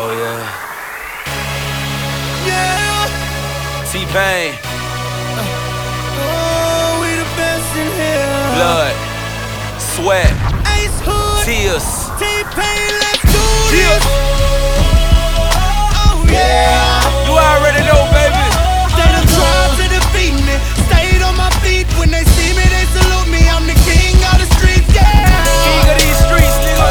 Oh yeah. Yeah. T-Pain. Oh, we the best in here. Blood. Sweat. Ace Hood. Tears. T-Pain, let's do this. Oh yeah. You already know, baby. They done tried to defeat me. Stayed on my feet. When they see me, they salute me. I'm the king of the streets, yeah. King of these streets, nigga.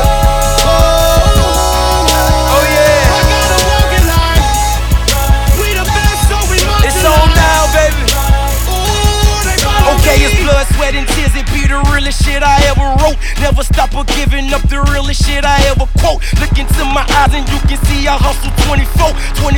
Oh yeah. I gotta walk it like we the best, so we must. It's on now, baby. Ooh, they follow Okay, me. it's blood, sweat, and tears. It be the realest shit I ever wrote. Never stop or giving up, the realest shit I ever quote. Look into my eyes and you can see I hustle 24.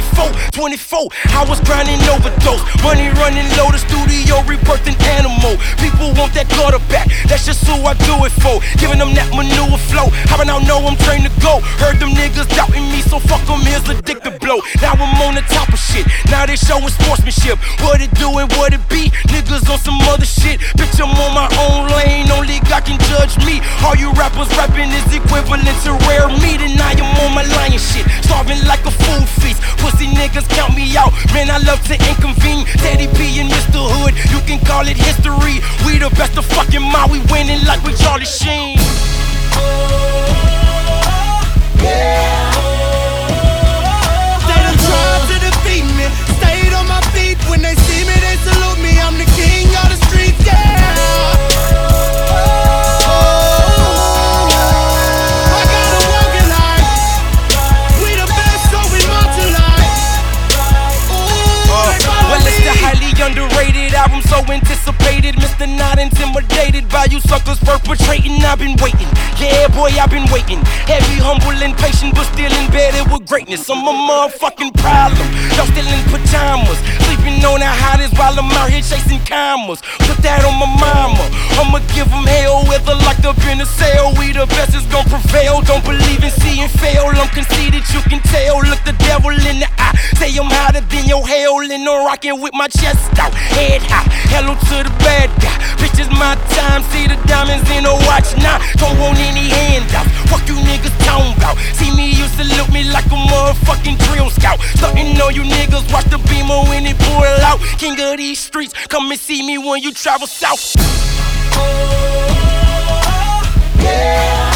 I was grinding overdose. Money running low, the studio rebirthing animal. People want that quarterback, that's just who I do it for. Giving them that manure flow. How about now know I'm trained to go? Heard them niggas doubting me, so fuck them, here's a dick to blow. Now I'm on the top of shit, now they showing sportsmanship. What it do and what it be, niggas on some other shit. Bitch, I'm on my own lane, only God can judge me. All you rappers rapping is equivalent to rare meat, and I am on my lion shit, starving like a food feast. Pussy niggas count me out, man, I love to inconvene. Teddy P and Mr. Hood, you can call it history. We the best of fucking mind, we winning like we Charlie Sheen. They done tried to defeat me. Stayed on my feet. When they see me, they salute me. I'm the king of the streets, yeah. I gotta walk it like we the best, so we march like. Ooh, they follow Well, it's the me. highly underrated album, so anticipated. Mr. Not intimidated by you suckers perpetrating. I've been waiting, yeah boy, I've been waiting. Heavy, humble, and patient, but still embedded with greatness. I'm a motherfucking problem. Y'all still in pajamas, sleeping on the hottest while I'm out here chasing commas. Put that on my mama, I'ma give them hell, whether locked up in a cell. We the best is gon' prevail. Don't believe in seeing fail. I'm conceited, you can tell. Look the devil in the eye, say I'm hotter than your hell, and I'm rocking with my chest out, head high. Hello to the bad guy, bitch, it's my time. See the diamonds in a watch now, don't want any handouts. Fuck you niggas talking about. See me, you salute me like a motherfucking drill scout. Starting on you niggas, watch the beamer when it pull out. King of these streets, come and see me when you travel south. Yeah.